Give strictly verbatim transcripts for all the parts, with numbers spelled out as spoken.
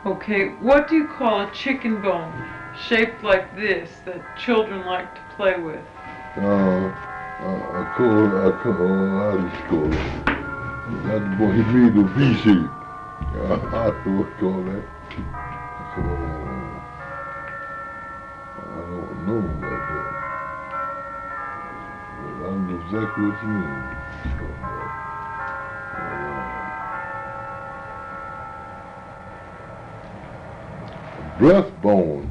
Okay, what do you call a chicken bone shaped like this that children like to play with? Uh, I, I call, I call, I just call it. That boy, he made a V shape. I, I don't call that. I call, uh, I don't know about that. But I know exactly what you mean. So, uh, breastbone.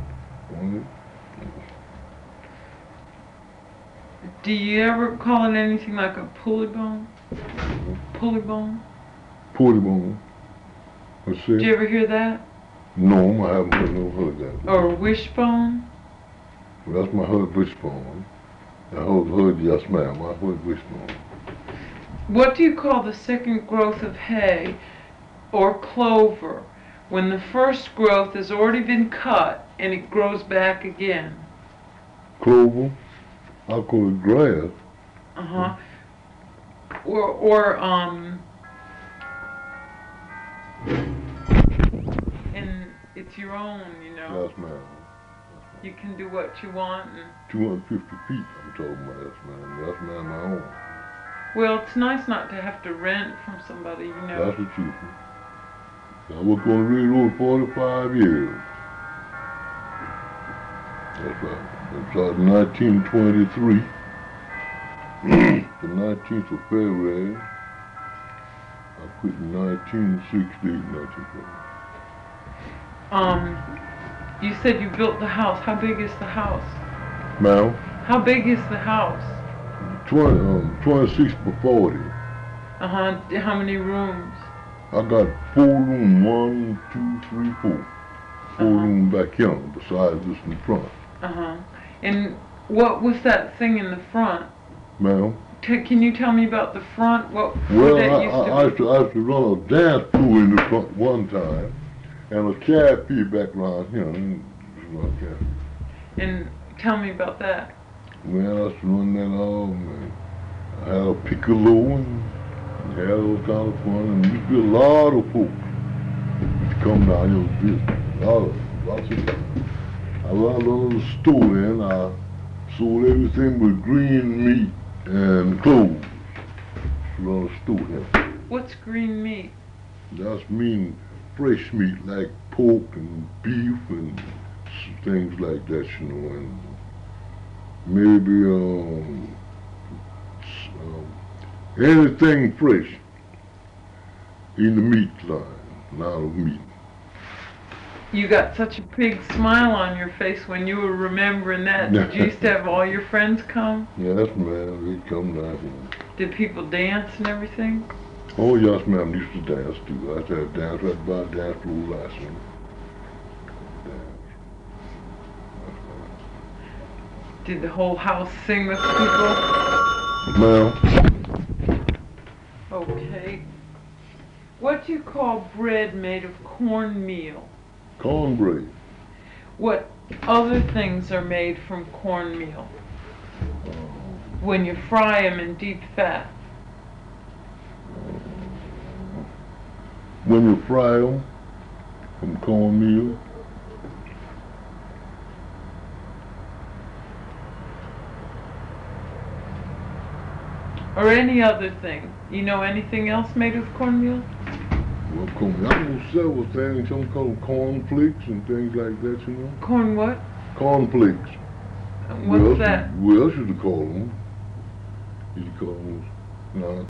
Do you ever call it anything like a pulley bone? Pulley bone? Pulley bone. What's that? Did you ever hear that? No, I haven't heard, never heard that. Or a wishbone? Well, that's my heard wishbone. I heard, heard yes ma'am, I heard wishbone. What do you call the second growth of hay or clover when the first growth has already been cut and it grows back again? Clover. I call it grass. Uh-huh. Or, or, um, and it's your own, you know. Yes, ma'am. You can do what you want. And two hundred fifty feet, I'm talking about, yes, ma'am. Yes, ma'am, my own. well, it's nice not to have to rent from somebody, you know. That's the truth. I worked on the railroad forty-five years. That's right. It started in nineteen twenty-three. The nineteenth of February. I quit in nineteen sixty-eight, nineteen seventy. Um, you said you built the house. How big is the house? Ma'am? How big is the house? twenty, um, twenty-six by forty. Uh-huh. How many rooms? I got four rooms, one, two, three, four. Four Uh-huh. rooms back here, besides this in the front. Uh-huh. And what was that thing in the front? Ma'am? T can you tell me about the front? What, Well, what that I, used I, to I, be? used to, I used to run a dance crew in the front one time, and a cafe back around here. And, And tell me about that. well, I used to run that all, man. I had a piccolo and had all kind of fun, and used to be a lot of folks used to come down here to visit. A lot of, lots of them. I run a little store in, I sold everything but green meat and clothes. Run a store here. What's green meat? That's mean fresh meat like pork and beef and s- things like that, you know, and maybe um, s- um anything fresh in the meat line, not of meat. You got such a big smile on your face when you were remembering that. Did you used to have all your friends come? Yes, ma'am, they come down here. Did people dance and everything? Oh, yes, ma'am, used to dance too. I used to have dance right by the dance floor last one. Did the whole house sing with people? Ma'am? Okay. What do you call bread made of cornmeal? Cornbread. What other things are made from cornmeal when you fry them in deep fat? When you fry them from cornmeal, Or any other thing? You know anything else made of cornmeal? well, corn, I know several things, some call them cornflakes and things like that, you know. Corn what? Cornflakes. What's Well, that? What else should you call them? You call them, no,